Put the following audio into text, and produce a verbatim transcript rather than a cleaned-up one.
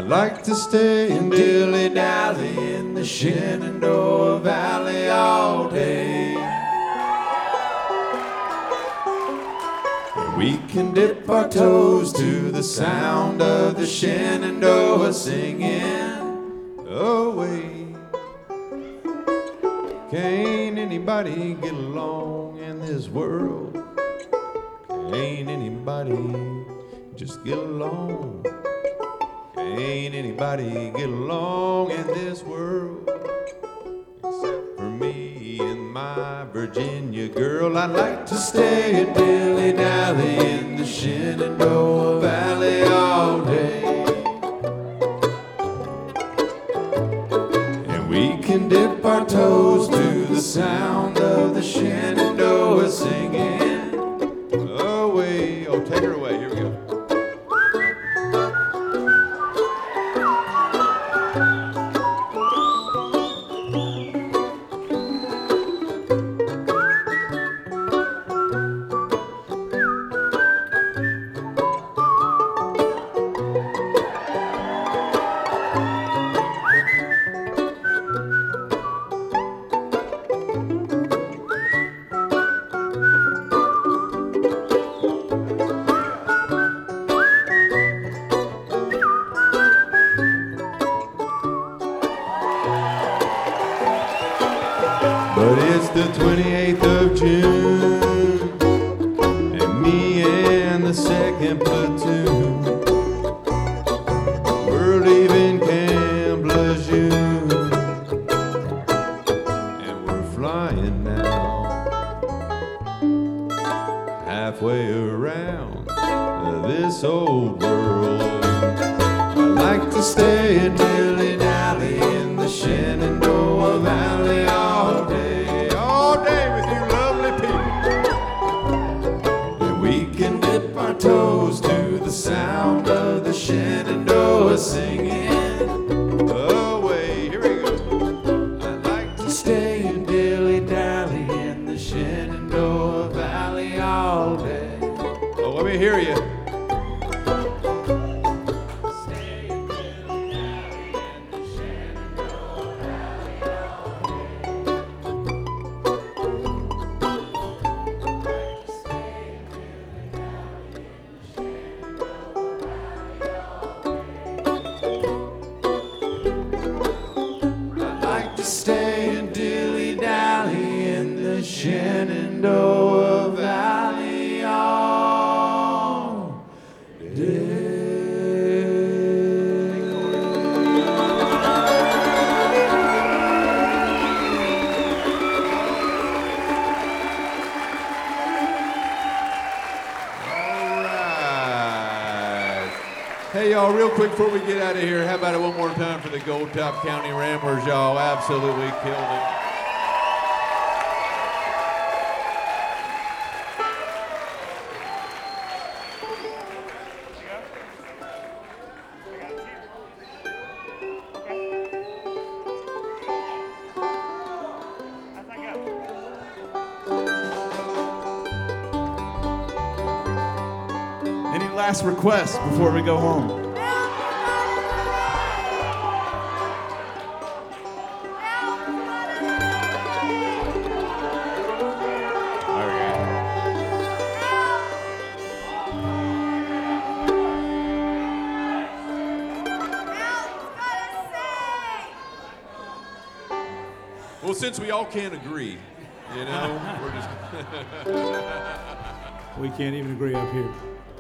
like to stay and dilly-dally in the Shenandoah Valley all day. We can dip our toes to the sound of the Shenandoah singing away. Can't anybody get along in this world? Can't anybody just get along? Can't anybody get along in this world except for me and my Virginia girl? I'd like to stay and dilly-dally in the Shenandoah Valley all day. And we can dip our toes to the sound of the Shenandoah singing away. Oh, take her away. Here we go. But it's the twenty-eighth of June, and me and the second platoon, we're leaving Camp Lejeune, and we're flying now halfway around this old world. I like to stay and dilly-dally in the Shenandoah Valley all day. Toes to the sound of the Shenandoah singing away. Here we go. I'd like to stay and dilly-dally in the Shenandoah Valley all day. Oh, let me hear you. Stay and dilly-dally in the Shenandoah Valley all day. Stay and dilly-dally in the Shenandoah Valley all day. All right. Hey, y'all, real quick before we get out of here, how about it one more time for the Gold Top County Ramblers? Y'all absolutely killed it. Any last requests before we go home? Well, since we all can't agree, you know, we're just... We can't even agree up here.